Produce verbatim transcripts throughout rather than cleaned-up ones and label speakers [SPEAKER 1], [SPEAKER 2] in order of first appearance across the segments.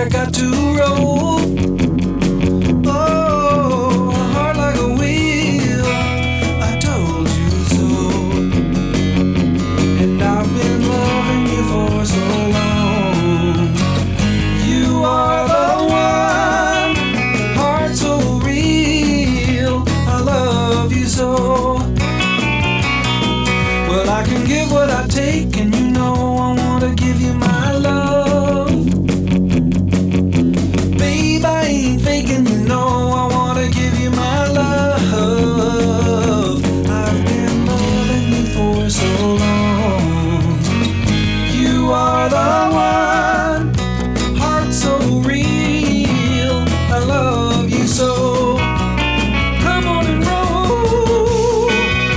[SPEAKER 1] I got to roll. Oh, a heart like a wheel, I told you so. And I've been loving you for so long. You are the one, heart so real, I love you so. Well, I can give what I take, and you know I wanna give you my love. Babe, I ain't faking, you know I wanna give you my love. I've been loving you for so long. You are the one, heart so real, I love you so. Come on and roll.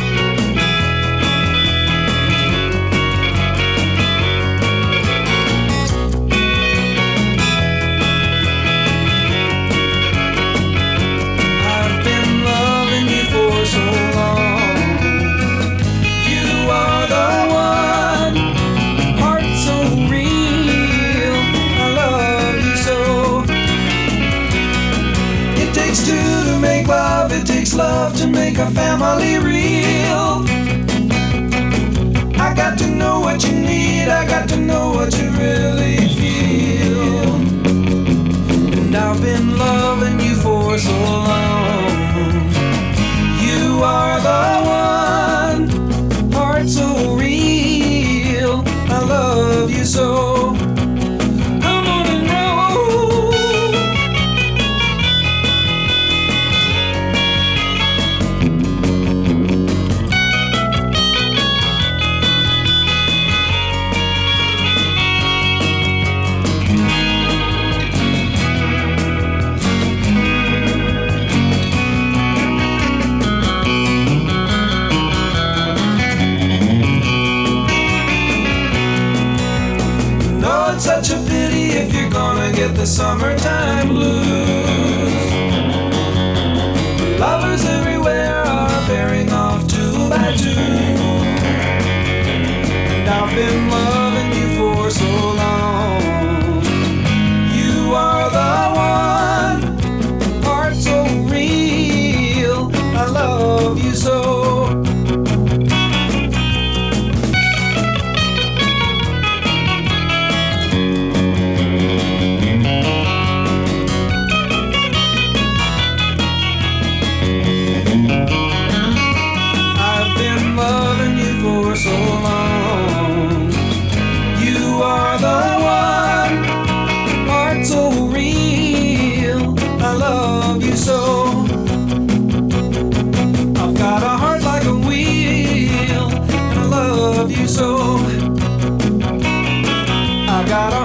[SPEAKER 1] I've been loving you for so long. You are the one, heart so real, I love you so. It takes two to make love, it takes love to make a family real. I got to know what you need, I got to know what you really feel. And I've been loving you for so long. You are the one, heart so real, I love you so. Come on and roll. No, it's such a pity if you're gonna get the summertime blues. Lovers everywhere are bearing off two by two. And I've been loving you for so long. You are the one, heart so real, I love you so. I've been loving you for so long. You are the one, heart so real, I love you so. I've got a heart like a wheel, and I love you so. I've got a